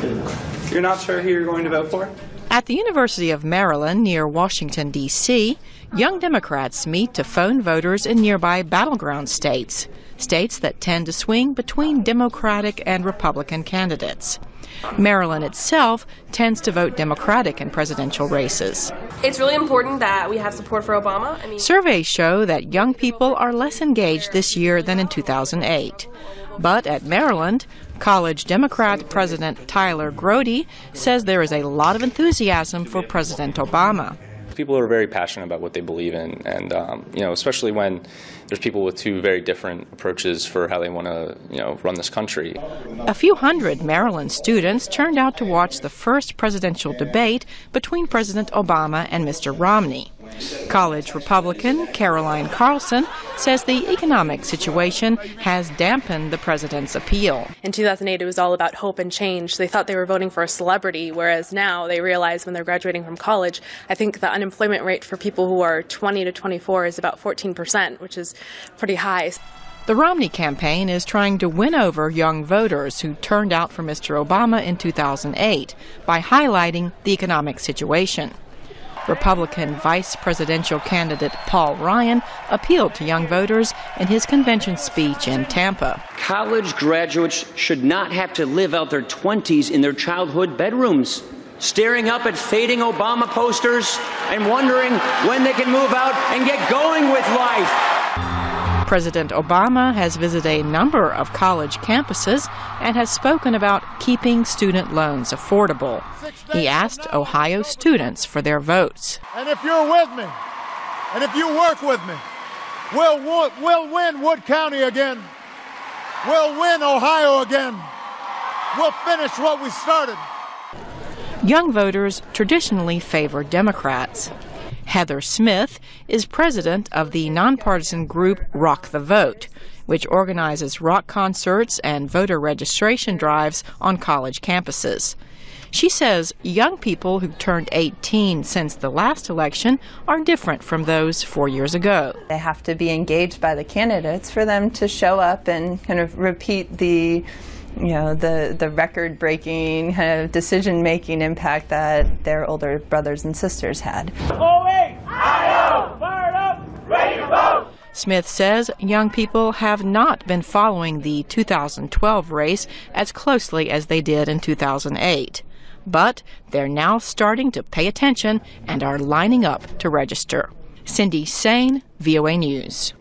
You're not sure who you're going to vote for? At the University of Maryland near Washington, D.C., young Democrats meet to phone voters in nearby battleground states that tend to swing between Democratic and Republican candidates. Maryland itself tends to vote Democratic in presidential races. It's really important that we have support for Obama. Surveys show that young people are less engaged this year than in 2008. But at Maryland, college Democrat President Tyler Grody says there is a lot of enthusiasm for President Obama. People are very passionate about what they believe in, and especially when there's people with two very different approaches for how they want to run this country. A few hundred Maryland students turned out to watch the first presidential debate between President Obama and Mr. Romney. College Republican Caroline Carlson says the economic situation has dampened the president's appeal. In 2008, it was all about hope and change. They thought they were voting for a celebrity, whereas now they realize when they're graduating from college, I think the unemployment rate for people who are 20 to 24 is about 14%, which is pretty high. The Romney campaign is trying to win over young voters who turned out for Mr. Obama in 2008 by highlighting the economic situation. Republican vice presidential candidate Paul Ryan appealed to young voters in his convention speech in Tampa. College graduates should not have to live out their 20s in their childhood bedrooms, staring up at fading Obama posters and wondering when they can move out and get going with life. President Obama has visited a number of college campuses and has spoken about keeping student loans affordable. He asked Ohio students for their votes. And if you're with me, and if you work with me, we'll win Wood County again. We'll win Ohio again. We'll finish what we started. Young voters traditionally favor Democrats. Heather Smith is president of the nonpartisan group Rock the Vote, which organizes rock concerts and voter registration drives on college campuses. She says young people who turned 18 since the last election are different from those 4 years ago. They have to be engaged by the candidates for them to show up and kind of repeat the record-breaking kind of decision-making impact that their older brothers and sisters had. Fired up, ready to vote! Smith says young people have not been following the 2012 race as closely as they did in 2008. But they're now starting to pay attention and are lining up to register. Cindy Sain, VOA News.